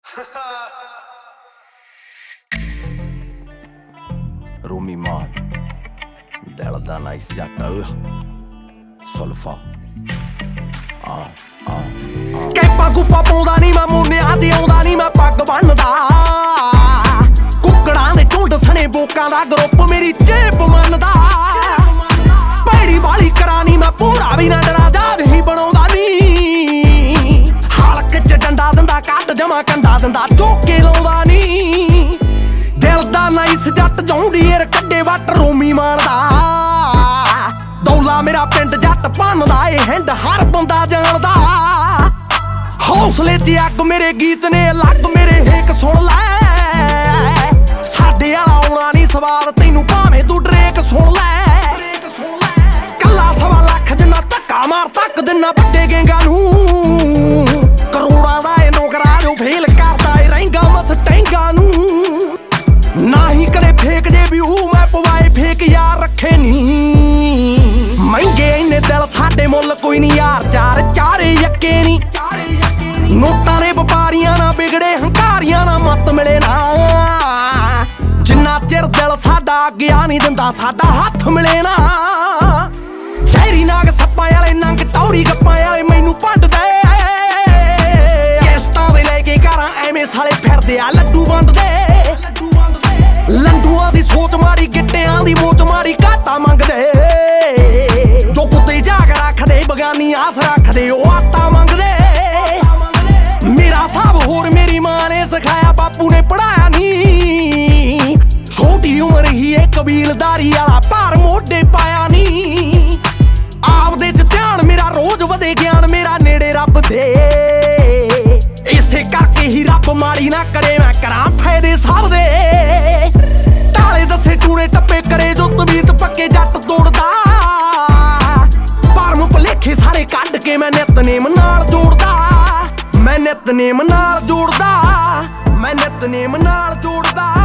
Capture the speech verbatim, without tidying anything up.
ਰੂਮੀ ਮਾਨ ਦਿਲ ਦਾ ਨਾਈਸ ਜੱਟ ਸੁਲਫਾ ਆ ਆ ਕੈਪਾ ਗੁੱਪਾ ਪਾਉਂਦਾ ਨੀ ਮੈਂ ਮੁੰਨਿਆਂ ਤੇ ਆਉਂਦਾ ਨੀ ਮੈਂ ਪੱਗ ਬੰਨਦਾ ਕੁੱਕੜਾਂ ਦੇ ਝੁੰਡ ਸਣੇ ਬੋਕਾਂ ਦਾ ਗਰੁੱਪ ਮੇਰੀ ਚੇਪ ਮੰਨਦਾ ਪੈੜੀ ਵਾਲੀ ਕਰਾਂ ਨੀ ਮੈਂ ਪੂਰਾ ਵੀ ਨਾ ਡਰਾ ਜਾਦ ਹੀ ਬਣਾਉਂਦਾ ਨੀ ਹਲਕ ਚ ਡੰਡਾ ਦਿੰਦਾ ਕੱਢ ਜਮਾ ਕੰਡਾ ਦਿੰਦਾ ਝੋਕੇ ਲਾਉਂਦਾ ਨੀ ਦਿਲ ਦਾ ਨਾਈਸ ਜੱਟ ਜਾਉਂਦੀ ਏਰ ਕੱਡੇ ਵੱਟ ਰੂਮੀ ਮਾਨ ਦਾ ਦੌਲਾ ਮੇਰਾ ਪਿੰਡ ਜੱਟ ਭੰਨਦਾ ਏ ਹਿੰਡ ਹਰ ਬੰਦਾ ਜਾਣਦਾ ਹੌਸਲੇ 'ਚ ਅੱਗ ਮੇਰੇ ਗੀਤ ਨੇ ਲੱਗ ਮੇਰੇ ਹੇਕ ਸੁਣ ਲੈ ਸਾਡੇ ਵਾਲਾ ਆਉਣਾ ਨੀ ਸਵਾਦ ਤੈਨੂੰ ਭਾਵੇਂ ਤੂੰ ਡਰੇਕ ਸੁਣ ਲੈ ਕੱਲਾ ਸਵਾ ਲੱਖ ਜਿੰਨਾ ਧੱਕਾ ਮਾਰ ਤੱਕ ਦਿਨਾ ਵੱਡੇ ਗੇਂਗਾਂ ਨੂੰ ਕਰੋੜਾਂ ਦਾ ਇਹ ਨੌਕਰਾ ਜੋ ਫੇਲ ਕਰਦਾ ਏ ਰਹਿੰਗਾ ਮਸਟੈਂਗਾਂ ਨੂੰ ਨਾ ਹੀ ਕਲੇ ਫੇਕ ਜੇ ਵੀ ਉਹ ਮੈਂ ਪਵਾਏ ਫੇਕ ਯਾਰ ਰੱਖੇ ਨੀ ਮਹਿੰਗੇ ਇੰਨੇ ਦਿਲ ਸਾਡੇ ਮੁੱਲ ਕੋਈ ਨੀ ਯਾਰ ਚਾਰ ਚਾਰੇ ਯੱਕੇ ਨੀ ਨੋਟਾਂ ਦੇ ਵਪਾਰੀਆਂ ਨਾ ਵਿਗੜੇ ਹੰਕਾਰੀਆਂ ਨਾ ਮੱਤ ਮਿਲੇ ਨਾ ਜਿੰਨਾ ਚਿਰ ਦਿਲ ਸਾਡਾ ਗਿਆ ਨੀ ਦਿੰਦਾ ਸਾਡਾ ਹੱਥ ਮਿਲੇ ਨਾ ਸ਼ਹਿਰੀ ਨਾਗ ਸੱਪਾਂ ਵਾਲੇ ਨੰਗ ਟੌਰੀ ਗੱਪਾਂ ਵਾਲੇ ਮੈਨੂੰ ਭੰਡਦੇ ਕਿਸ਼ਤਾਂ ਦੇ ਲੈ ਕੇ ਘਰਾਂ ਐਵੇਂ ਸਾਲੇ ਫਿਰਦੇ ਆ ਲੱਡੂ ਵੰਡਦੇ ਲੰਡੂਆਂ ਦੀ ਸੋਚ ਮਾਰੀ ਗਿੱਟਿਆਂ ਦੀ ਮੋਚ ਮਾਰੀ ਘਾਟਾ ਮੰਗਦੇ ਜੋ ਕੁੱਤੇ ਜਾਗ ਰੱਖਦੇ ਬਗਾਨੀ ਆਸ ਰੱਖਦੇ ਉਹ ਆਟਾ ਮੰਗਦੇ ਮੇਰਾ ਸਾਬ ਹੋਰ ਮੇਰੀ ਮਾਂ ਨੇ ਸਿਖਾਇਆ ਬਾਪੂ ਨੇ ਪੜਾਇਆ ਨੀ ਛੋਟੀ ਉਮਰ ਹੀ ਇਹ ਕਬੀਲਦਾਰੀ ਵਾਲਾ ਭਾਰ ਮੋਢੇ ਪਾਇਆ ਨੀ ਆਪਦੇ ਚ ਧਿਆਨ ਮੇਰਾ ਰੋਜ਼ ਵਧੇ ਗਿਆਨ ਮੇਰਾ ਨੇੜੇ ਰੱਬ ਦੇ ਇਸੇ ਕਰਕੇ ਹੀ ਰੱਬ ਮਾੜੀ ਨਾ ਕਰੇ ਮੈਂ ਕਰਾਂ ਫਾਇਦੇ ਸਭ ਦੇ ਢਾਲੇ ਦੱਸੇ ਟੂਣੇ ਟੱਪੇ ਕਰੇ ਜੋ ਤਬੀਤ ਪੱਕੇ ਜੱਟ ਤੋੜਦਾ ਭਰਮ ਭੁਲੇਖੇ ਸਾਰੇ ਕੱਢ ਕੇ ਮੈਂ ਨਿਤਨੇਮ ਨਾਲ ਜੋੜਦਾ ਮੈਂ ਨਿਤਨੇਮ ਨਾਲ ਜੋੜਦਾ ਮੈਂ ਨਿਤਨੇਮ ਨਾਲ ਜੋੜਦਾ